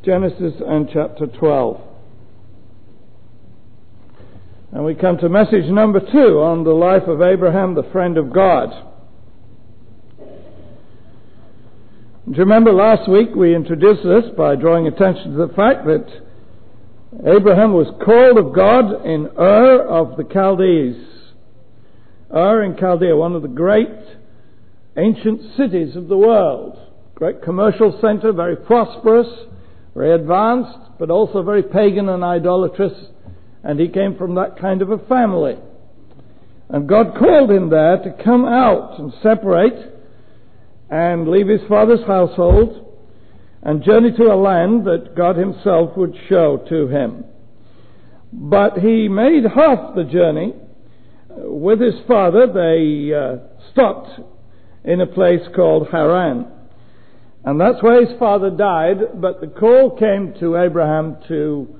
Genesis and chapter 12. And we come to message number 2 on the life of Abraham, the friend of God. Do you remember last week we introduced this by drawing attention to the fact that Abraham was called of God in Ur of the Chaldees. Ur in Chaldea, one of the great ancient cities of the world. Great commercial center, very prosperous, very advanced, but also very pagan and idolatrous. And he came from that kind of a family. And God called him there to come out and separate and leave his father's household and journey to a land that God himself would show to him. But he made half the journey. With his father, they stopped in a place called Haran. And that's where his father died, but the call came to Abraham to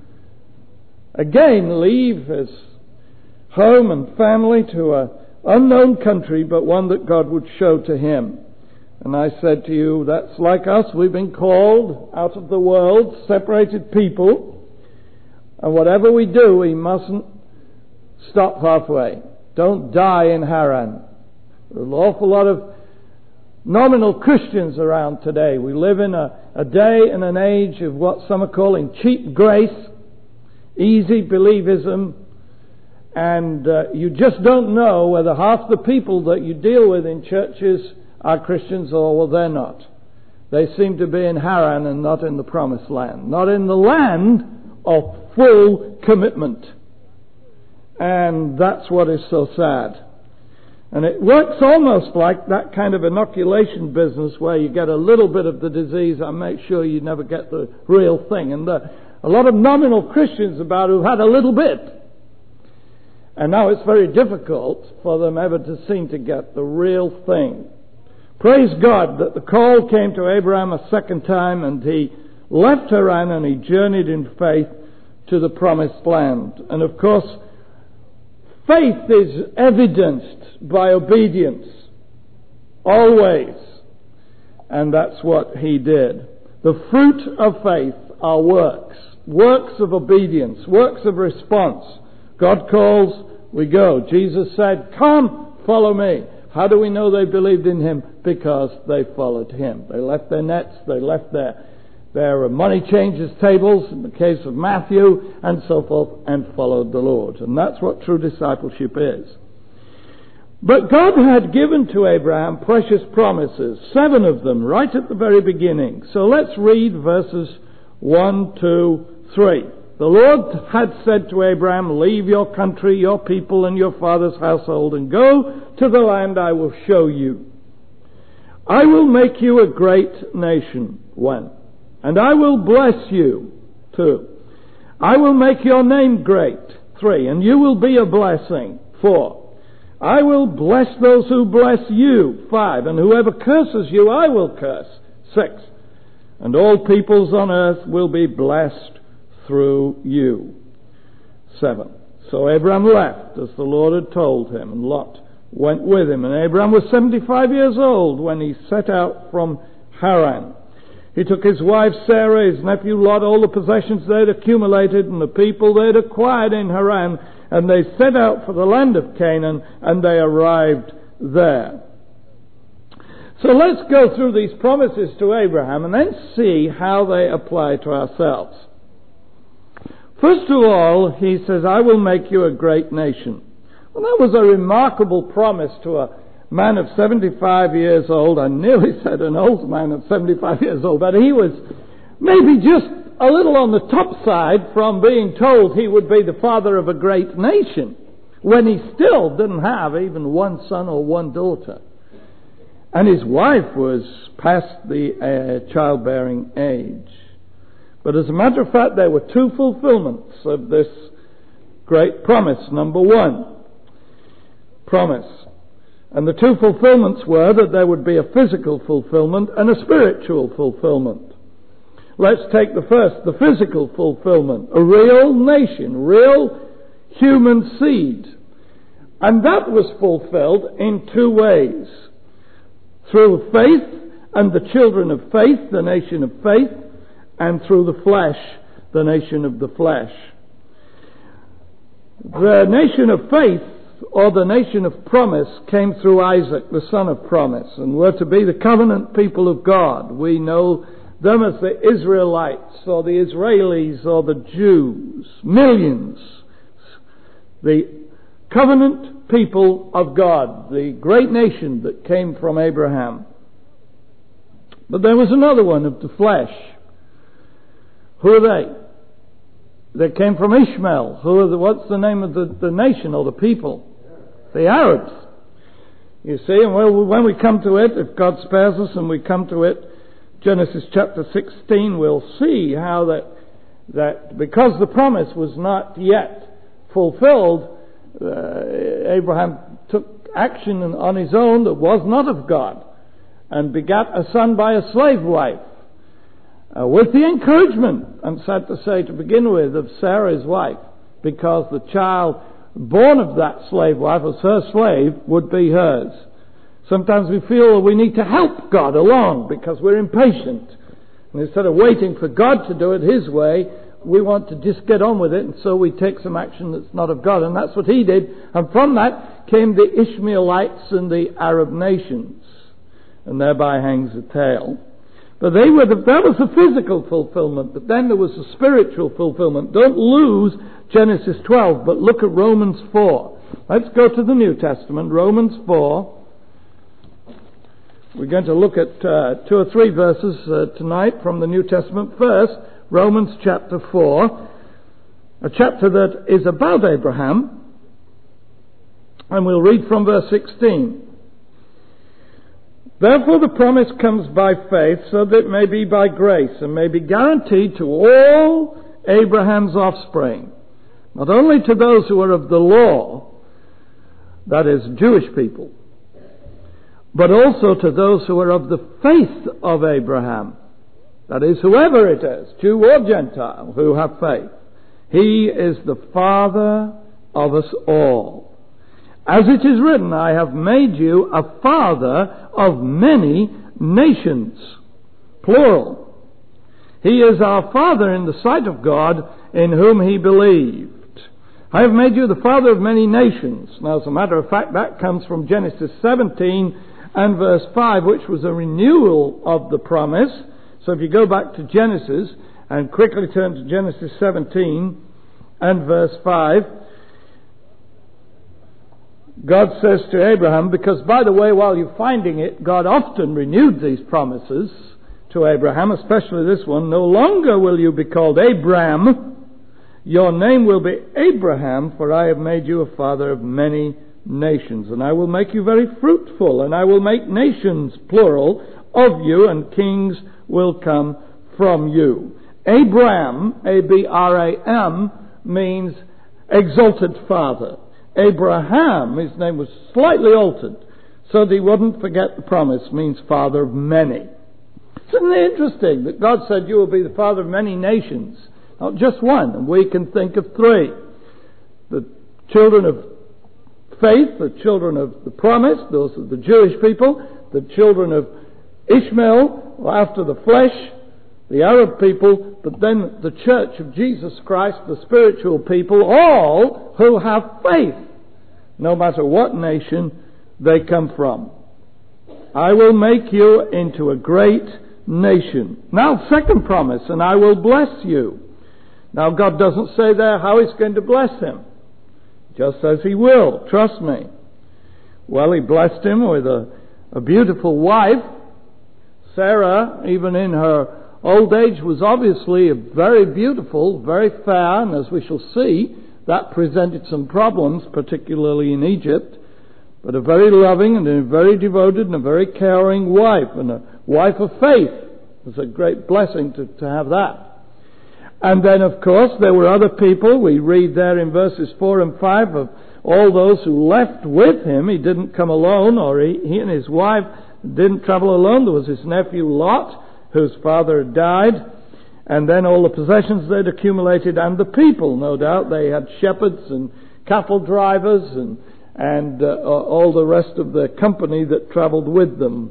again leave his home and family to an unknown country, but one that God would show to him. And I said to you, that's like us. We've been called out of the world, separated people. And whatever we do, we mustn't stop halfway. Don't die in Haran. There's an awful lot of nominal Christians around today. We live in a day and an age of what some are calling cheap grace, easy believism, and you just don't know whether half the people that you deal with in churches are Christians or well, they're not. They seem to be in Haran and not in the promised land, not in the land of full commitment. And that's what is so sad. And it works almost like that kind of inoculation business where you get a little bit of the disease and make sure you never get the real thing. And a lot of nominal Christians about who've had a little bit. And now it's very difficult for them ever to seem to get the real thing. Praise God that the call came to Abraham a second time and he left Haran and he journeyed in faith to the promised land. And of course, faith is evidenced by obedience. Always. And that's what he did. The fruit of faith are works. Works of obedience. Works of response. God calls, we go. Jesus said, come, follow me. How do we know they believed in him? Because they followed him. They left their nets, they left their money changers' tables, in the case of Matthew, and so forth, and followed the Lord. And that's what true discipleship is. But God had given to Abraham precious promises, 7 of them, right at the very beginning. So let's read verses 1, 2, 3. The Lord had said to Abraham, leave your country, your people, and your father's household, and go to the land I will show you. I will make you a great nation, 1. And I will bless you, 2. I will make your name great, 3. And you will be a blessing, 4. I will bless those who bless you, 5. And whoever curses you, I will curse, 6. And all peoples on earth will be blessed through you, 7. So Abraham left, as the Lord had told him, and Lot went with him. And Abraham was 75 years old when he set out from Haran. He took his wife Sarah, his nephew Lot, all the possessions they'd accumulated and the people they'd acquired in Haran, and they set out for the land of Canaan, and they arrived there. So let's go through these promises to Abraham and then see how they apply to ourselves. First of all, he says, I will make you a great nation. Well, that was a remarkable promise to a man of 75 years old. I nearly said an old man of 75 years old, but he was maybe just a little on the top side from being told he would be the father of a great nation when he still didn't have even one son or one daughter. And his wife was past the childbearing age. But as a matter of fact, there were 2 fulfillments of this great promise. Number 1, promise. And the 2 fulfillments were that there would be a physical fulfillment and a spiritual fulfillment. Let's take the first, the physical fulfillment. A real nation, real human seed. And that was fulfilled in 2 ways. Through faith and the children of faith, the nation of faith, and through the flesh, the nation of the flesh. The nation of faith, or the nation of promise, came through Isaac, the son of promise, and were to be the covenant people of God. We know them as the Israelites, or the Israelis, or the Jews. Millions. The covenant people of God, the great nation that came from Abraham. But there was another one of the flesh. Who are they? They came from Ishmael. What's the name of the nation or the people? The Arabs. You see, and when we come to it, if God spares us and we come to it, Genesis chapter 16, we'll see how that because the promise was not yet fulfilled, Abraham took action on his own that was not of God, and begat a son by a slave wife, with the encouragement, I'm sad to say, to begin with, of Sarah his wife, because the child born of that slave wife as her slave would be hers. Sometimes we feel we need to help God along because we're impatient. And instead of waiting for God to do it His way, we want to just get on with it, and so we take some action that's not of God. And that's what he did. And from that came the Ishmaelites and the Arab nations. And thereby hangs the tale. But that was the physical fulfillment. But then there was the spiritual fulfillment. Don't lose Genesis 12, but look at Romans 4. Let's go to the New Testament, Romans 4. We're going to look at 2 or 3 verses tonight from the New Testament. First, Romans chapter 4, a chapter that is about Abraham. And we'll read from verse 16. Therefore the promise comes by faith, so that it may be by grace, and may be guaranteed to all Abraham's offspring, not only to those who are of the law, that is, Jewish people, but also to those who are of the faith of Abraham, that is, whoever it is, Jew or Gentile, who have faith. He is the father of us all. As it is written, I have made you a father of many nations. Plural. He is our father in the sight of God, in whom he believed. I have made you the father of many nations. Now, as a matter of fact, that comes from Genesis 17 and verse 5, which was a renewal of the promise. So if you go back to Genesis and quickly turn to Genesis 17 and verse 5, God says to Abraham, because by the way, while you're finding it, God often renewed these promises to Abraham, especially this one. No longer will you be called Abram, your name will be Abraham, for I have made you a father of many nations. And I will make you very fruitful, and I will make nations, plural, of you, and kings will come from you. Abram, A-B-R-A-M, means exalted father. Abraham, his name was slightly altered so that he wouldn't forget the promise, means father of many. Isn't it interesting that God said you will be the father of many nations, not just one, and we can think of 3. The children of faith, the children of the promise, those are the Jewish people, the children of Ishmael, after the flesh, the Arab people, but then the church of Jesus Christ, the spiritual people, all who have faith, no matter what nation they come from. I will make you into a great nation. Now, second promise, and I will bless you. Now, God doesn't say there how He's going to bless him. Just says He will. Trust me. Well, He blessed him with a beautiful wife. Sarah, even in her old age, was obviously very beautiful, very fair, and as we shall see, that presented some problems, particularly in Egypt. But a very loving and a very devoted and a very caring wife, and a wife of faith. It was a great blessing to have that. And then, of course, there were other people. We read there in verses 4 and 5 of all those who left with him. He didn't come alone, or he and his wife didn't travel alone. There was his nephew Lot, whose father had died, and then all the possessions they'd accumulated, and the people, no doubt. They had shepherds and cattle drivers and all the rest of the company that travelled with them.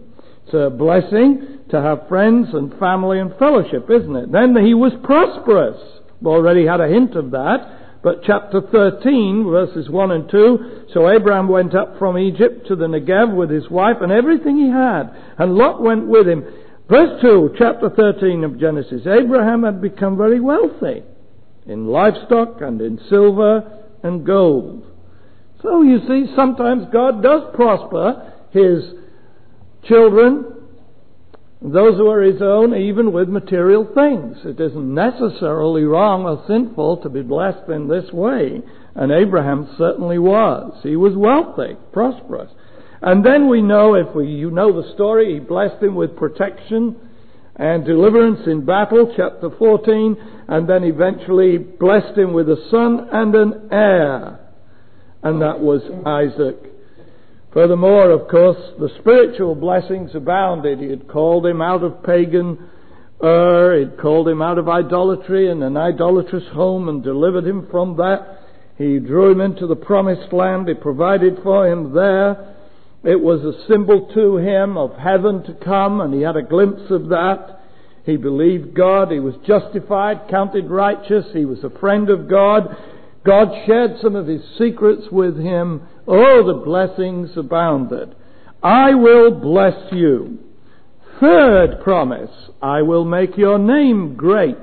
It's a blessing to have friends and family and fellowship, isn't it? Then he was prosperous. We already had a hint of that. But chapter 13, verses 1 and 2, so Abraham went up from Egypt to the Negev with his wife and everything he had, and Lot went with him. Verse 2, chapter 13 of Genesis, Abraham had become very wealthy in livestock and in silver and gold. So you see, sometimes God does prosper his children, those who are his own, even with material things. It isn't necessarily wrong or sinful to be blessed in this way. And Abraham certainly was. He was wealthy, prosperous. And then we know, you know the story, he blessed him with protection and deliverance in battle, chapter 14, and then eventually blessed him with a son and an heir. And that was Isaac. Furthermore, of course, the spiritual blessings abounded. He had called him out of pagan Ur, he'd called him out of idolatry and an idolatrous home and delivered him from that. He drew him into the promised land. He provided for him there. It was a symbol to him of heaven to come, and he had a glimpse of that. He believed God. He was justified, counted righteous. He was a friend of God. God shared some of his secrets with him. Oh, the blessings abounded. I will bless you. Third promise, I will make your name great.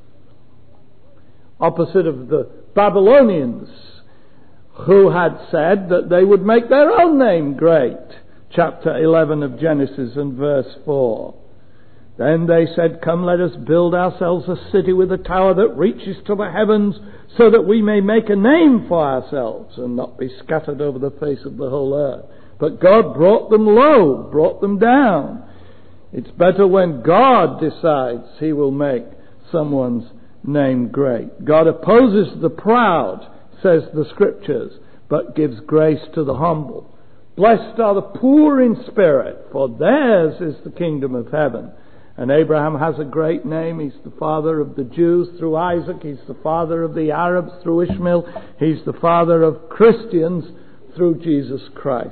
Opposite of the Babylonians, who had said that they would make their own name great. Chapter 11 of Genesis and verse 4. Then they said, come, let us build ourselves a city with a tower that reaches to the heavens, so that we may make a name for ourselves and not be scattered over the face of the whole earth. But God brought them low, brought them down. It's better when God decides he will make someone's name great. God opposes the proud, says the Scriptures, but gives grace to the humble. Blessed are the poor in spirit, for theirs is the kingdom of heaven. And Abraham has a great name. He's the father of the Jews through Isaac. He's the father of the Arabs through Ishmael. He's the father of Christians through Jesus Christ.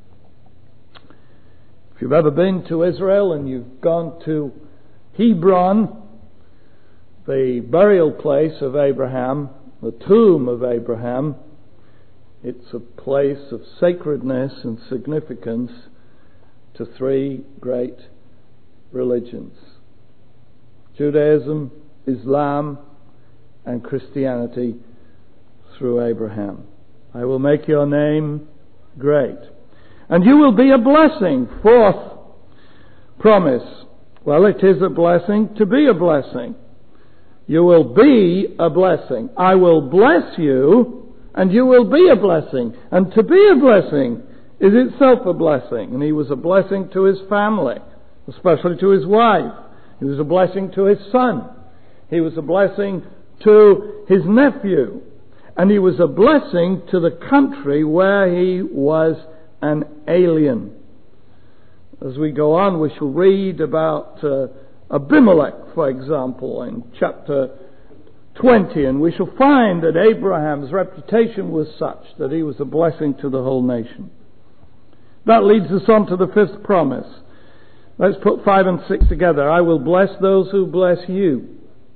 If you've ever been to Israel and you've gone to Hebron, the burial place of Abraham, the tomb of Abraham, it's a place of sacredness and significance to three great religions: Judaism, Islam, and Christianity through Abraham. I will make your name great, and you will be a blessing. Fourth promise. Well, it is a blessing to be a blessing. You will be a blessing. I will bless you, and you will be a blessing. And to be a blessing is itself a blessing. And he was a blessing to his family, especially to his wife. He was a blessing to his son. He was a blessing to his nephew. And he was a blessing to the country where he was an alien. As we go on, we shall read about Abimelech, for example, in chapter 20, and we shall find that Abraham's reputation was such that he was a blessing to the whole nation. That leads us on to the fifth promise. Let's put 5 and 6 together. I will bless those who bless you,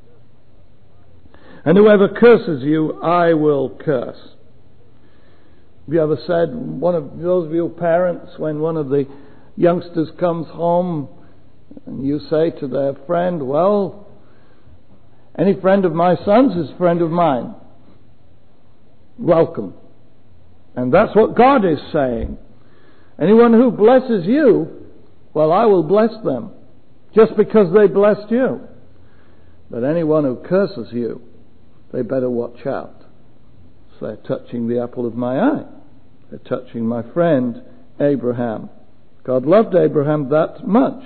and whoever curses you, I will curse. Have you ever said, one of those of your parents, when one of the youngsters comes home, and you say to their friend, well, any friend of my son's is a friend of mine. Welcome. And that's what God is saying. Anyone who blesses you, well, I will bless them, just because they blessed you. But anyone who curses you, they better watch out. So they're touching the apple of my eye. They're touching my friend Abraham. God loved Abraham that much.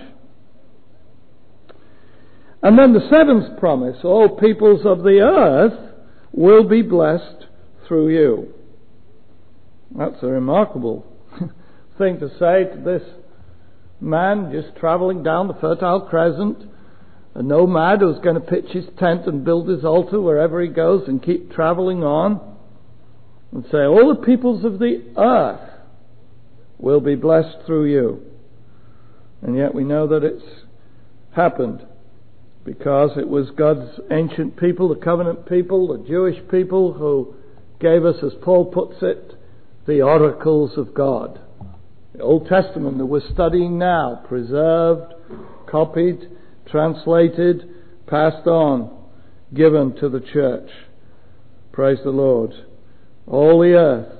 And then the seventh promise, all peoples of the earth will be blessed through you. That's a remarkable thing to say to this man just travelling down the Fertile Crescent, a nomad who's going to pitch his tent and build his altar wherever he goes and keep travelling on, and say, all the peoples of the earth will be blessed through you. And yet we know that it's happened because it was God's ancient people, the covenant people, the Jewish people, who gave us, as Paul puts it, the oracles of God. The Old Testament that we're studying now, preserved, copied, translated, passed on, given to the church. Praise the Lord. All the earth.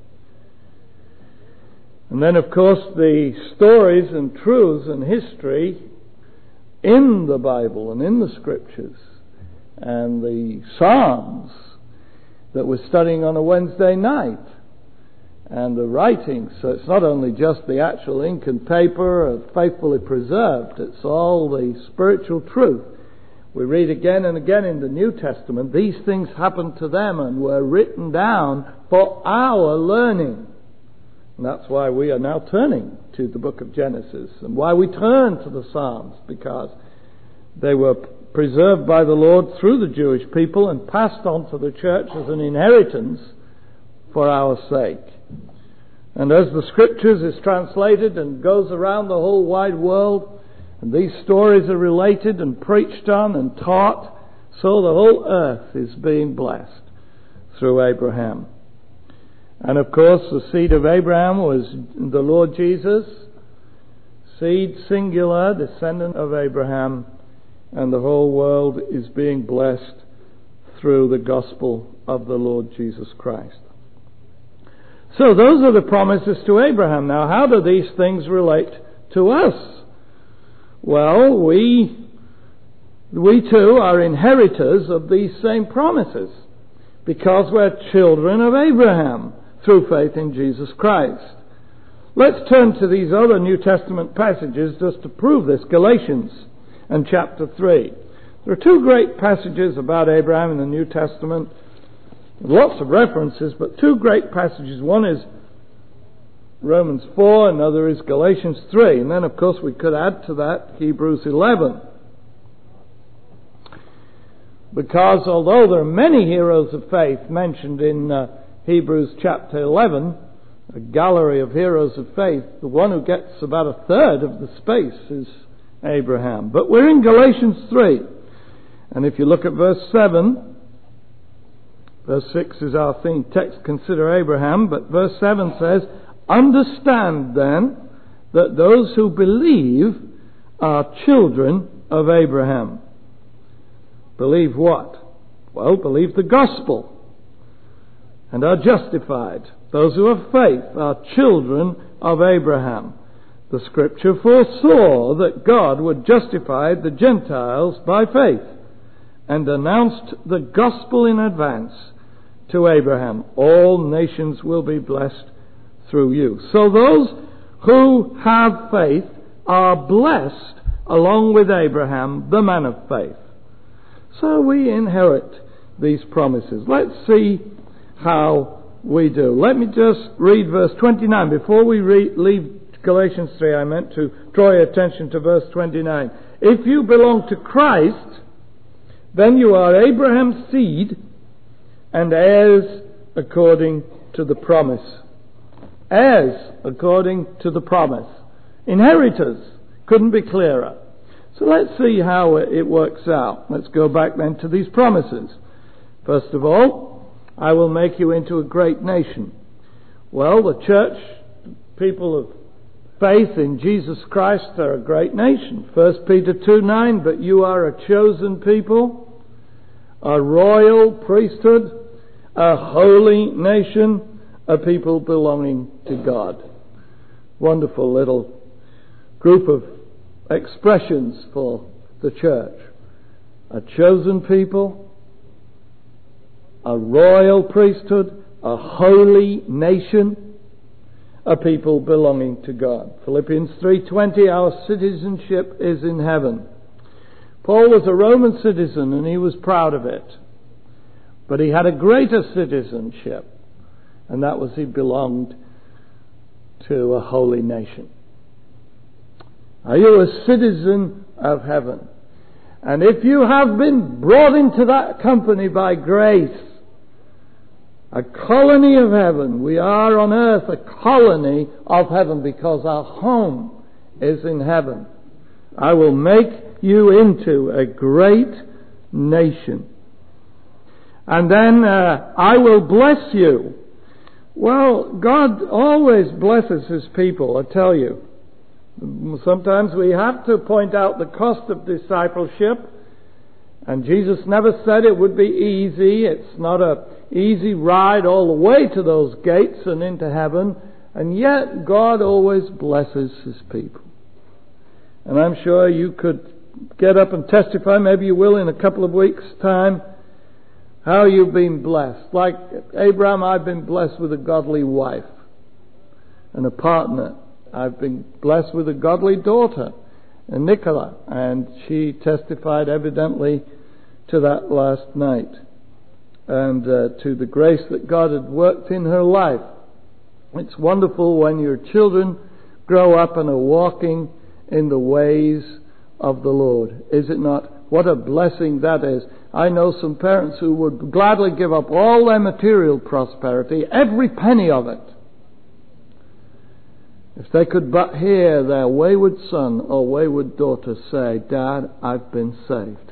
And then, of course, the stories and truths and history in the Bible and in the Scriptures and the Psalms that we're studying on a Wednesday night, and the writings. So it's not only just the actual ink and paper faithfully preserved, it's all the spiritual truth. We read again and again in the New Testament, these things happened to them and were written down for our learning. And that's why we are now turning to the book of Genesis, and why we turn to the Psalms, because they were preserved by the Lord through the Jewish people and passed on to the church as an inheritance for our sake. And as the Scriptures is translated and goes around the whole wide world, and these stories are related and preached on and taught, so the whole earth is being blessed through Abraham. And of course, the seed of Abraham was the Lord Jesus, seed singular, descendant of Abraham, and the whole world is being blessed through the gospel of the Lord Jesus Christ. So those are the promises to Abraham. Now, how do these things relate to us? Well, we too are inheritors of these same promises, because we're children of Abraham through faith in Jesus Christ. Let's turn to these other New Testament passages just to prove this. Galatians and chapter 3. There are two great passages about Abraham in the New Testament. Lots of references, but two great passages. One is Romans 4, another is Galatians 3. And then, of course, we could add to that Hebrews 11. Because although there are many heroes of faith mentioned in Hebrews chapter 11, a gallery of heroes of faith, the one who gets about a third of the space is Abraham. But we're in Galatians 3. And if you look at verse 7, verse 6 is our theme text, consider Abraham, but verse 7 says, understand then that those who believe are children of Abraham. Believe what? Well, believe the gospel and are justified. Those who have faith are children of Abraham. The Scripture foresaw that God would justify the Gentiles by faith, and announced the gospel in advance to Abraham. All nations will be blessed through you. So those who have faith are blessed along with Abraham, the man of faith. So we inherit these promises. Let's see how we do. Let me just read verse 29. Before we leave Galatians 3, I meant to draw your attention to verse 29. If you belong to Christ, then you are Abraham's seed and heirs according to the promise. Heirs according to the promise. Inheritors. Couldn't be clearer. So let's see how it works out. Let's go back then to these promises. First of all, I will make you into a great nation. Well, the church, people of faith in Jesus Christ, are a great nation. 1 Peter 2:9, but you are a chosen people, a royal priesthood, a holy nation, a people belonging to God. Wonderful little group of expressions for the church. A chosen people, a royal priesthood, a holy nation, a people belonging to God. Philippians 3:20, our citizenship is in heaven. Paul was a Roman citizen and he was proud of it. But he had a greater citizenship, and that was he belonged to a holy nation. Are you a citizen of heaven? And if you have been brought into that company by grace, a colony of heaven, we are on earth a colony of heaven, because our home is in heaven. I will make you into a great nation. And then I will bless you. Well, God always blesses His people, I tell you. Sometimes we have to point out the cost of discipleship. And Jesus never said it would be easy. It's not an easy ride all the way to those gates and into heaven. And yet God always blesses His people. And I'm sure you could get up and testify, maybe you will in a couple of weeks' time, how you've been blessed. Like Abraham, I've been blessed with a godly wife and a partner. I've been blessed with a godly daughter, Nicola, and she testified evidently to that last night and to the grace that God had worked in her life. It's wonderful when your children grow up and are walking in the ways of the Lord. Is it not? What a blessing that is. I know some parents who would gladly give up all their material prosperity, every penny of it, if they could but hear their wayward son or wayward daughter say, "Dad, I've been saved."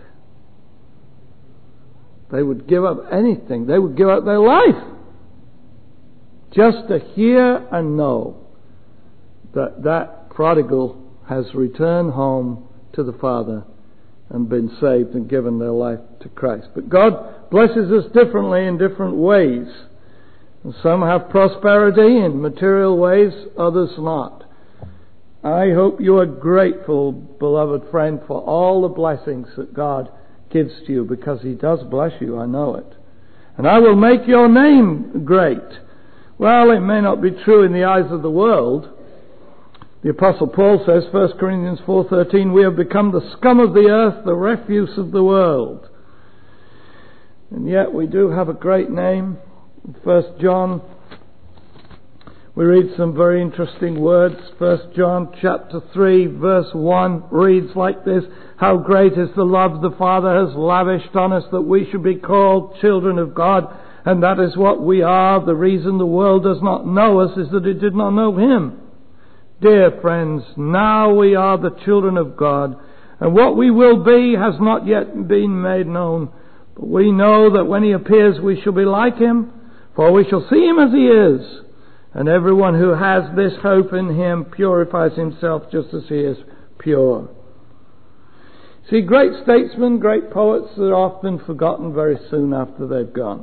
They would give up anything. They would give up their life just to hear and know that that prodigal has returned home to the Father and been saved and given their life to Christ. But God blesses us differently in different ways. Some have prosperity in material ways, others not. I hope you are grateful, beloved friend, for all the blessings that God gives to you, because He does bless you, I know it. And I will make your name great. Well, it may not be true in the eyes of the world. The Apostle Paul says, 1 Corinthians 4:13, we have become the scum of the earth, the refuse of the world. And yet we do have a great name. In 1 John, we read some very interesting words. 1 John chapter 3 verse 1 reads like this: how great is the love the Father has lavished on us, that we should be called children of God, and that is what we are. The reason the world does not know us is that it did not know Him. Dear friends, now we are the children of God, and what we will be has not yet been made known. But we know that when He appears we shall be like Him, for we shall see Him as He is. And everyone who has this hope in Him purifies himself just as He is pure. See, great statesmen, great poets are often forgotten very soon after they've gone.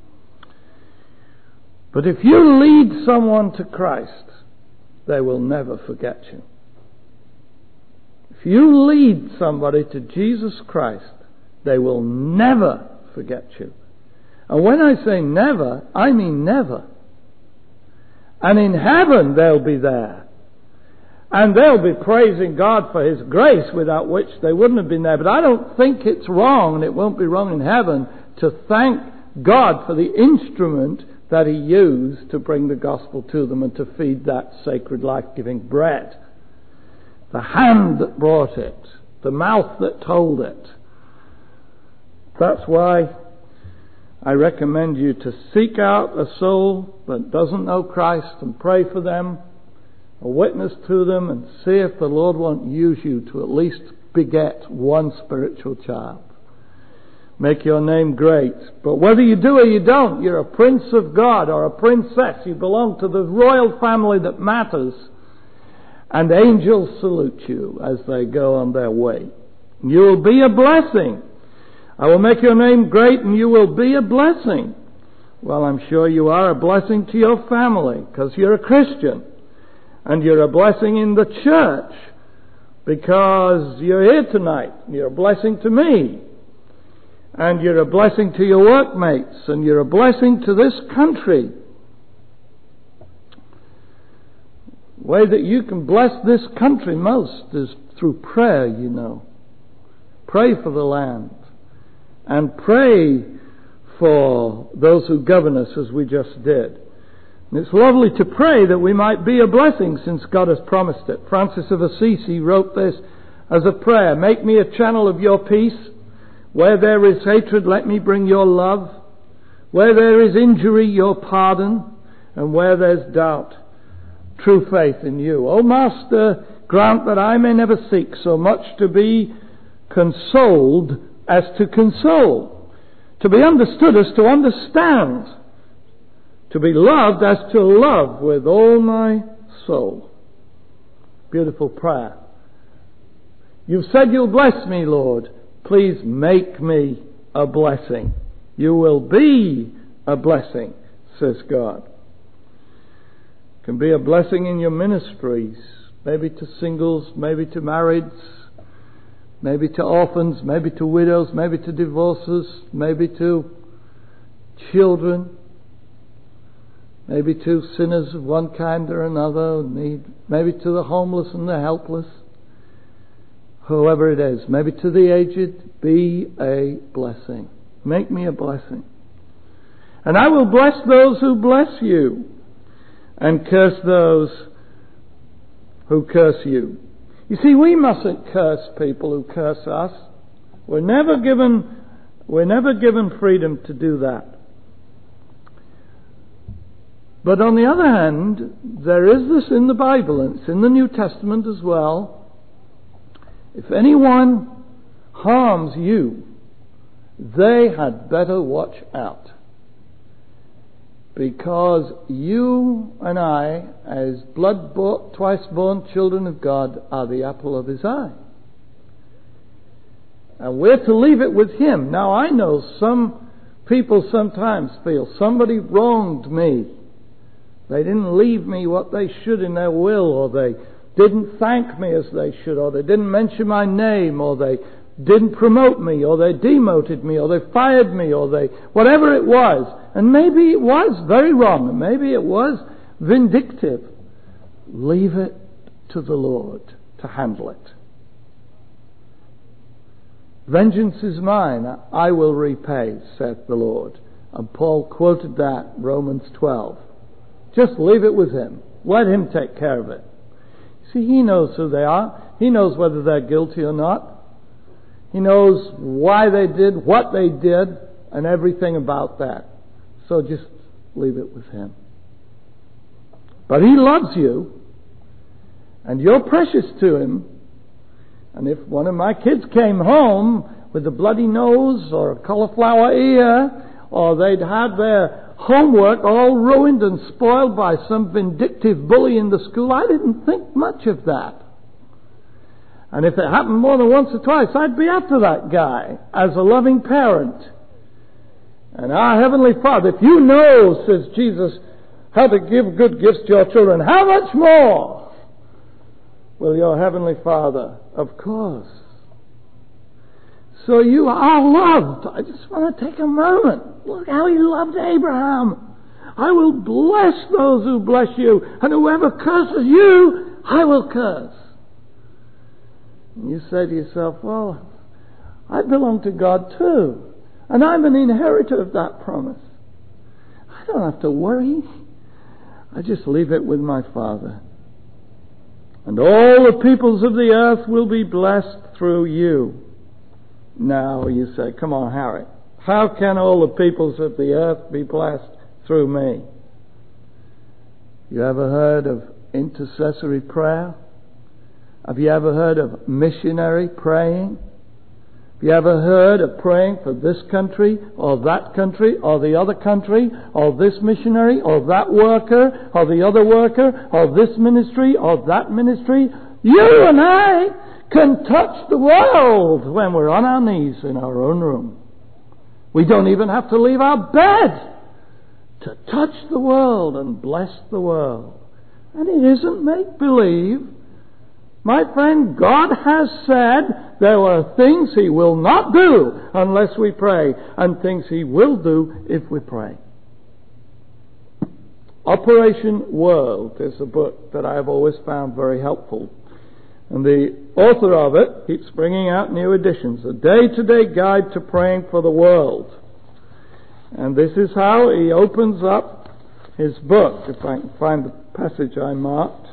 But if you lead someone to Christ, they will never forget you. If you lead somebody to Jesus Christ, they will never forget you. And when I say never, I mean never. And in heaven they'll be there. And they'll be praising God for His grace, without which they wouldn't have been there. But I don't think it's wrong, and it won't be wrong in heaven, to thank God for the instrument that He used to bring the gospel to them and to feed that sacred life-giving bread. The hand that brought it, the mouth that told it. That's why I recommend you to seek out a soul that doesn't know Christ and pray for them, or witness to them, and see if the Lord won't use you to at least beget one spiritual child. Make your name great. But whether you do or you don't, you're a prince of God or a princess. You belong to the royal family that matters. And angels salute you as they go on their way. You will be a blessing. I will make your name great and you will be a blessing. Well, I'm sure you are a blessing to your family because you're a Christian. And you're a blessing in the church because you're here tonight. You're a blessing to me. And you're a blessing to your workmates. And you're a blessing to this country. The way that you can bless this country most is through prayer, you know. Pray for the land. And pray for those who govern us as we just did. And it's lovely to pray that we might be a blessing since God has promised it. Francis of Assisi wrote this as a prayer: make me a channel of your peace. Where there is hatred, let me bring your love. Where there is injury, your pardon. And where there's doubt, true faith in you. Oh Master, grant that I may never seek so much to be consoled as to console, to be understood as to understand, to be loved as to love with all my soul. Beautiful prayer. You've said you'll bless me, Lord. Please make me a blessing. You will be a blessing, says God. It can be a blessing in your ministries, maybe to singles, maybe to marrieds, maybe to orphans, maybe to widows, maybe to divorces, maybe to children, maybe to sinners of one kind or another, maybe to the homeless and the helpless, whoever it is, maybe to the aged. Be a blessing. Make me a blessing. And I will bless those who bless you, and curse those who curse you. You see, we mustn't curse people who curse us. We're never given freedom to do that. But on the other hand, there is this in the Bible, and it's in the New Testament as well. If anyone harms you, they had better watch out. Because you and I, as blood-bought, twice-born children of God, are the apple of His eye. And we're to leave it with Him. Now, I know some people sometimes feel somebody wronged me. They didn't leave me what they should in their will, or they didn't thank me as they should, or they didn't mention my name, or they didn't promote me, or they demoted me, or they fired me, or they... whatever it was. And maybe it was very wrong, and maybe it was vindictive. Leave it to the Lord to handle it. Vengeance is mine, I will repay, saith the Lord. And Paul quoted that, Romans 12. Just leave it with Him. Let Him take care of it. See, He knows who they are. He knows whether they're guilty or not. He knows why they did what they did and everything about that. So just leave it with Him. But He loves you, and you're precious to Him. And if one of my kids came home with a bloody nose or a cauliflower ear, or they'd had their homework all ruined and spoiled by some vindictive bully in the school, I didn't think much of that. And if it happened more than once or twice, I'd be after that guy as a loving parent. And our Heavenly Father, if you know, says Jesus, how to give good gifts to your children, how much more will your Heavenly Father? Of course. So you are loved. I just want to take a moment. Look how He loved Abraham. I will bless those who bless you, and whoever curses you, I will curse. And you say to yourself, well, I belong to God too, and I'm an inheritor of that promise. I don't have to worry. I just leave it with my Father. And all the peoples of the earth will be blessed through you. Now you say, come on, Harry, how can all the peoples of the earth be blessed through me? You ever heard of intercessory prayer? Have you ever heard of missionary praying? Have you ever heard of praying for this country, or that country, or the other country, or this missionary, or that worker, or the other worker, or this ministry, or that ministry? You and I can touch the world when we're on our knees in our own room. We don't even have to leave our bed to touch the world and bless the world. And it isn't make-believe. My friend, God has said there are things He will not do unless we pray, and things He will do if we pray. Operation World is a book that I have always found very helpful. And the author of it keeps bringing out new editions. A day-to-day guide to praying for the world. And this is how he opens up his book, if I can find the passage I marked.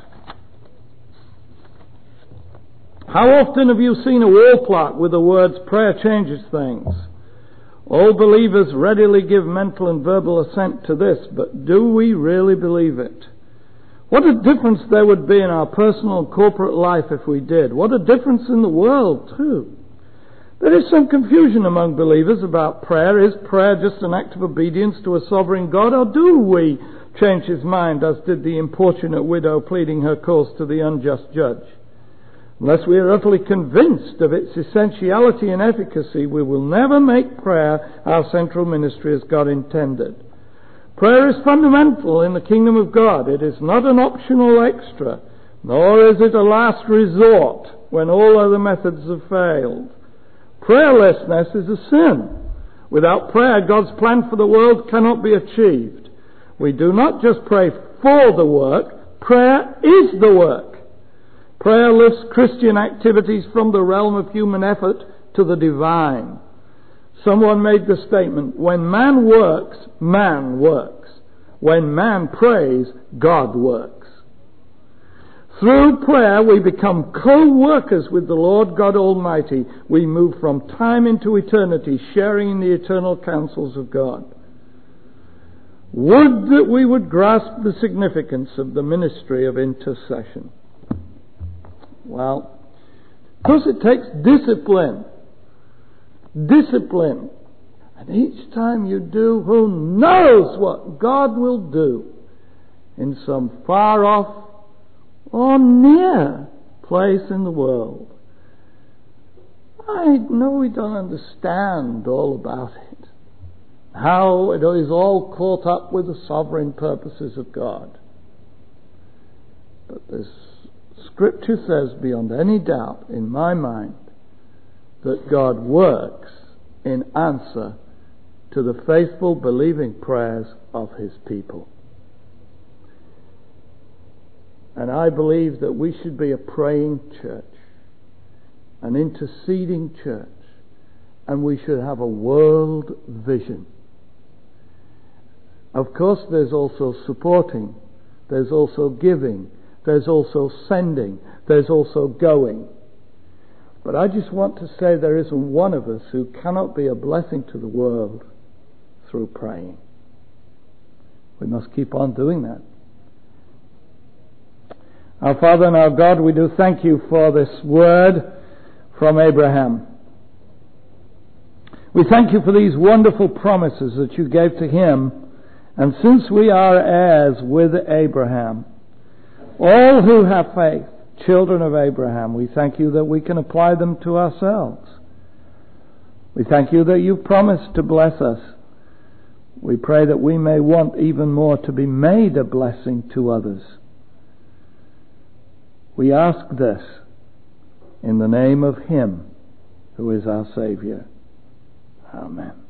How often have you seen a wall plaque with the words, prayer changes things? All believers readily give mental and verbal assent to this, but do we really believe it? What a difference there would be in our personal and corporate life if we did. What a difference in the world, too. There is some confusion among believers about prayer. Is prayer just an act of obedience to a sovereign God, or do we change his mind, as did the importunate widow pleading her cause to the unjust judge? Unless we are utterly convinced of its essentiality and efficacy, we will never make prayer our central ministry as God intended. Prayer is fundamental in the kingdom of God. It is not an optional extra, nor is it a last resort when all other methods have failed. Prayerlessness is a sin. Without prayer, God's plan for the world cannot be achieved. We do not just pray for the work, prayer is the work. Prayer lifts Christian activities from the realm of human effort to the divine. Someone made the statement, when man works, man works. When man prays, God works. Through prayer we become co-workers with the Lord God Almighty. We move from time into eternity, sharing in the eternal counsels of God. Would that we would grasp the significance of the ministry of intercession. Well, because it takes discipline. Discipline. And each time you do, who knows what God will do in some far off or near place in the world. I know we don't understand all about it. How it is all caught up with the sovereign purposes of God. But this Scripture says beyond any doubt in my mind that God works in answer to the faithful believing prayers of his people. And I believe that we should be a praying church, an interceding church, and we should have a world vision. Of course, there's also supporting, there's also giving, there's also sending, there's also going. But I just want to say there isn't one of us who cannot be a blessing to the world through praying. We must keep on doing that. Our Father and our God, we do thank you for this word from Abraham. We thank you for these wonderful promises that you gave to him. And since we are heirs with Abraham, all who have faith, children of Abraham, we thank you that we can apply them to ourselves. We thank you that you promised to bless us. We pray that we may want even more to be made a blessing to others. We ask this in the name of him who is our Saviour. Amen.